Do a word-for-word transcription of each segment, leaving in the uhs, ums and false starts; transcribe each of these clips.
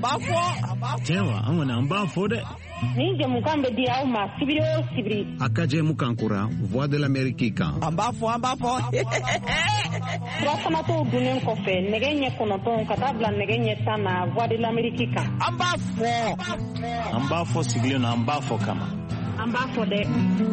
ambafo Tewa angona ambafo de Ni je mukambe dia au ma sibiri o sibiri akaje mukankura voix de l'Amérique kan ambafo ambafo Rasana to dunen ko fe negenye kono ton katabla negenye tana voix de l'Amérique kan ambafo ambafo sigile na ambafo kama ambafo de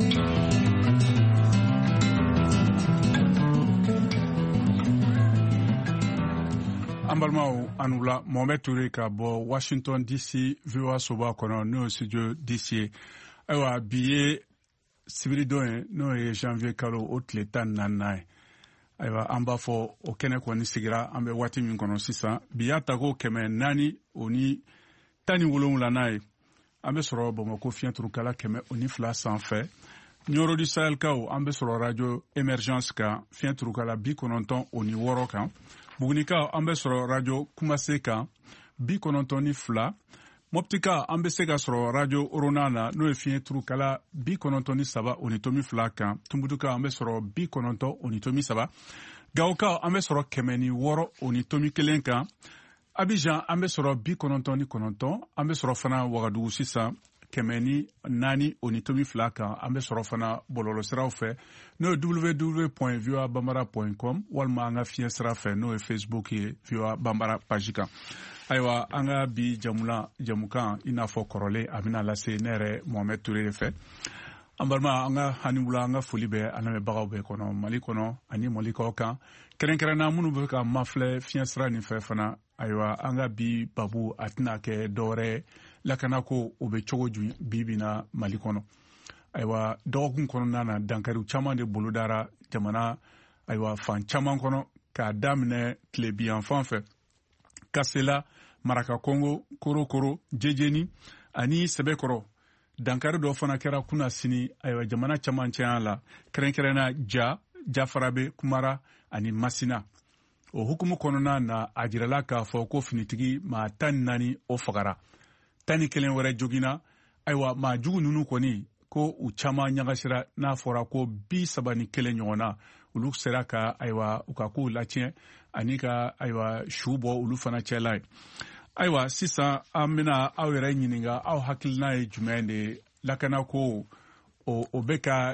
Ambalmao anula Mohamed Touré ka bo Washington D C V O A soba kono no studio D C aywa biye sibiri doyen no ye janvier kalo o tile tan na nai aywa amba fo o kene ko ni sigira ambe wati min kono sisa biya tago keme nani oni tani wolonwula nai ambe soro bo mako fientru kala keme oni fla sans fait Nyoro du Sahel kao ambe soro radio émergence ka fientru kala bi kononton oni woro kan Bugunika ambe soro radio Kumaseka bi konontoni fla Moptika ambe sega soro radio Oronana no efien tru kala bi konontoni saba onitomi fla kan Tumbuduka ambe soro bi kononto onitomi saba Gaoka ambe soro kemeni woro onitomi kelenka Abidjan ambe soro bi konontoni kononton ambe soro fana Wagadugu sisa kemeni nani onitomi fla kan ambe soro fana bololo siraw fe no w w w point v o a bambara point com walma anga fiye sira fe no Facebook ye V O A Bambara page kan aywa anga bi jamula jamukan ina fo korole amina lase nere Mohamed Touré de fe ambalma anga hanibula anga foli be aname bagaw be kono Mali kono ani Mali ko kan kerenkerena munu be ka mafle fiye sira ni fe fana aywa anga bi babu atina ke dore lakana ko obe chogo ju bibina Mali kono aywa dogum kono nana dankari chama de boludara jamana aywa fan chama kono ka damne klebi enfant fe kasela maraka Congo koro koro jejeni ani sebekoro dankari do fana kera kuna sini aywa jamana chama nchala kerenkerena ja jafarabe kumara ani masina o hukumu kono na ajirala ka fo ko finitigi ma tan nani o fagara tani kelen wɛrɛ jogina aywa ma jugu nunu kɔni ko u caman ɲagasira n'a fɔra ko bi saba ni kelen ɲɔgɔnna olu sera ka aywa u ka kow latiɲɛ ani ka aywa su bɔ olu fana cɛla ye aywa sisan an bena aw yɛrɛ ɲininga aw hakilina ye jumɛn de lakana ko o, o bɛ ka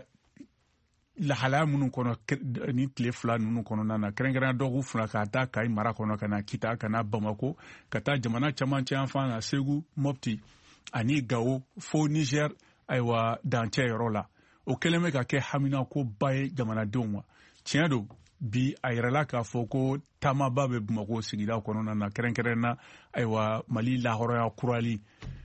lahalaya minnu kɔnɔ ni tile fila ninnu kɔnɔna na kɛrɛnkɛrɛnya dɔgɔkun fila ka taa Kayi mara kɔnɔ ka na Kita ka na Bamako ka taa jamana camancɛ yan fan na Segu Mopti ani Gao fo Niger aywa dancɛ yɔrɔ la o kɛlen bɛ ka kɛ haminako ba ye jamanadenw ma tiɲɛ don bi a yɛrɛla k'a fɔ ko taamaba bɛ Bamako sigida kɔnɔna na kɛrɛnkɛrɛn na aywa Mali lahɔrɔya kurali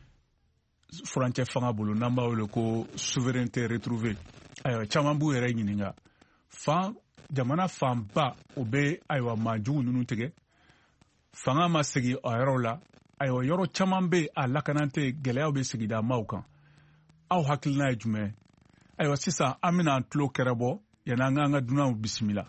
furancɛ fanga bolo n'an b'a wele ko souveraineté retrouvée aywa caman b'u yɛrɛ ɲininga fan jamana fanba o bɛ aywa maajugu ninnu tigɛ fanga ma segi a yɔrɔ la aywa yɔrɔ caman bɛ a lakanante gɛlɛyaw bɛ sigida maaw kan aw hakilina ye jumɛn aywa sisan an bɛna an tulo kɛrɛbɔ yanni an k'an ka dunanw bisimila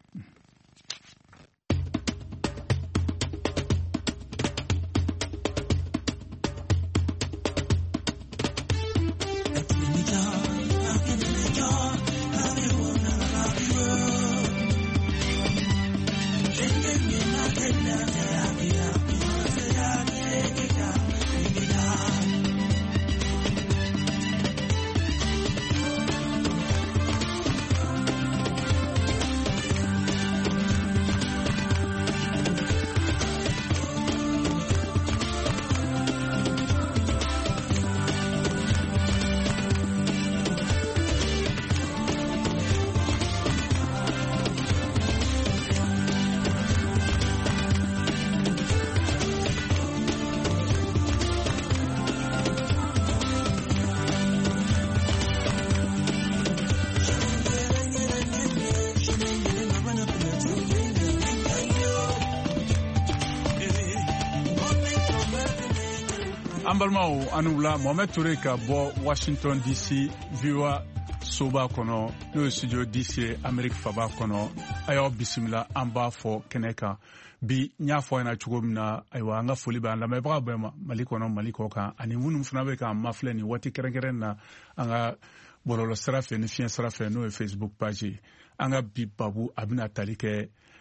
an balimaw ani wula Mohamed Touré ka bɔ Washington D C V O A soba kɔnɔ n'o ye studio D C ye Amérique faba kɔnɔ a y'aw bisimila an b'a fɔ kɛnɛ kan bi n y'a fɔ ɲɛna cogo min na ayiwa an ka foli b'an lamɛnbaga bɛɛ ma Mali kɔnɔ Mali kɔ kan ani minnu fana bɛ k'an mafilɛ nin waati kɛrɛnkɛrɛn na an ka bɔlɔlɔ sira fɛ ni fiɲɛ sira fɛ n'o ye Facebook page ye an ka bi babu a bɛna tali kɛ